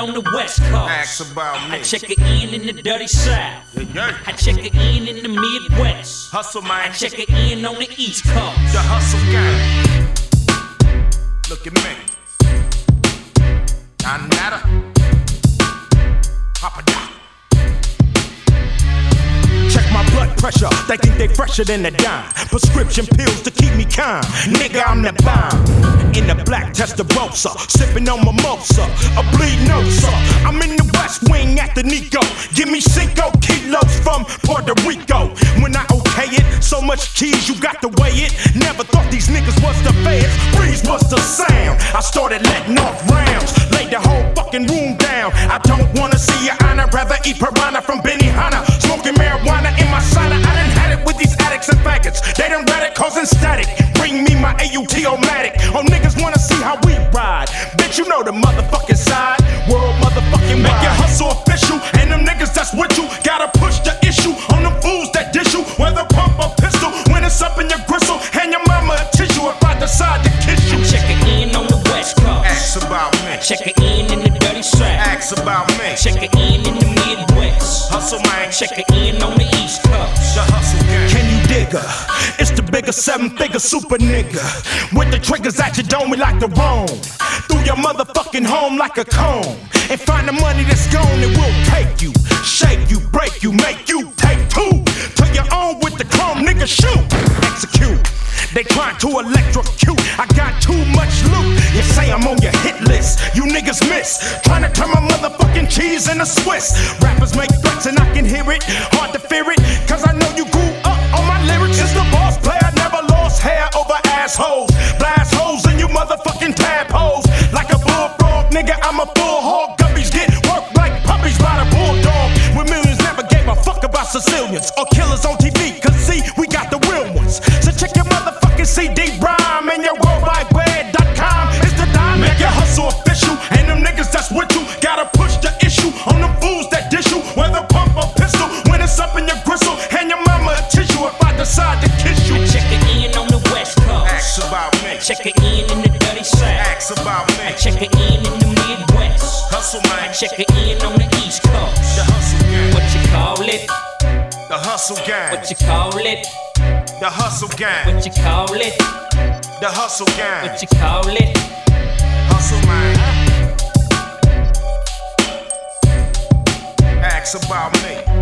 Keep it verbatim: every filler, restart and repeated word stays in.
on the West Coast. Ask about me. I check it in in the dirty South. Yeah, yeah. I check it in in the Midwest. Hustle, man. I check it in on the East Coast. The hustle gang. Look at me. Nada. Papa down. Check my blood pressure, they think they fresher than a dime. Prescription pills to keep me calm. Nigga, I'm the bomb. In the black Testarossa, sipping on mimosa, a bleed no sir. I'm in the West Wing at the Nico. Give me cinco kilos from Puerto Rico. When I okay it, so much cheese you got to weigh it. Never thought these niggas was the feds. Breeze was the sound. I started letting off rounds, laid the whole fucking room down. I don't wanna see your honor, rather eat piranha from Benihana. Smoking marijuana in my sauna. I done had it with these addicts and faggots. They done read it causing static. Bring me my A U T-O-matic. Oh, niggas wanna see how we ride. Bitch, you know the motherfucking side. World motherfucking wide. Make your hustle official. And them niggas that's with you gotta push the issue on them fools that dish you. Whether pump or pistol, when it's up in your gristle, hand your mama a tissue if I decide to kiss you. I check it in on the West Coast. Ask about me. I check it in in the dirty South. Ask about me. Check it in in the Midwest. Hustle, man. Check it in on the East Coast. The hustle gang. Can you dig her? It's the bigger seven-figure super nigga. With the triggers at your dome, we like to roam through your motherfucking home like a comb. And find the money that's gone, it will take you, shake you, break you, make you take two. To your own with the chrome, nigga, shoot, execute. They trying to electrocute. I got too much loot. You say I'm on your hit list, you niggas miss. Trying to turn my motherfucking cheese into Swiss. Rappers make threats and I can hear it. Hard to fear it, cause I know you grew up on my lyrics. It's the boss player, never lost hair over assholes. Blast holes in you motherfucking tadpoles. Like a bullfrog, nigga, I'm a bull hog. Guppies get worked like puppies by the bulldog. When millions never gave a fuck about Sicilians or killers on T V. Cause see, we got the real ones. So check your motherfucking C D rhyme and your world wide web dot com. It's the dime. Make your hustle official. And them niggas that's with you gotta push the issue on them fools that dish you. Whether pump or pistol, when it's up in your gristle, hand your mama a tissue if I decide to kiss you. I check it in on the West Coast. Ask about me. Check it in in the dirty South. Ask about me. I check it in in the Midwest. Hustle, man. I check it in on the East Coast. The hustle gang. What you call it? The hustle gang. What you call it? The hustle gang. What you call it? The hustle gang. What you call it? Hustle, man. Ask about me.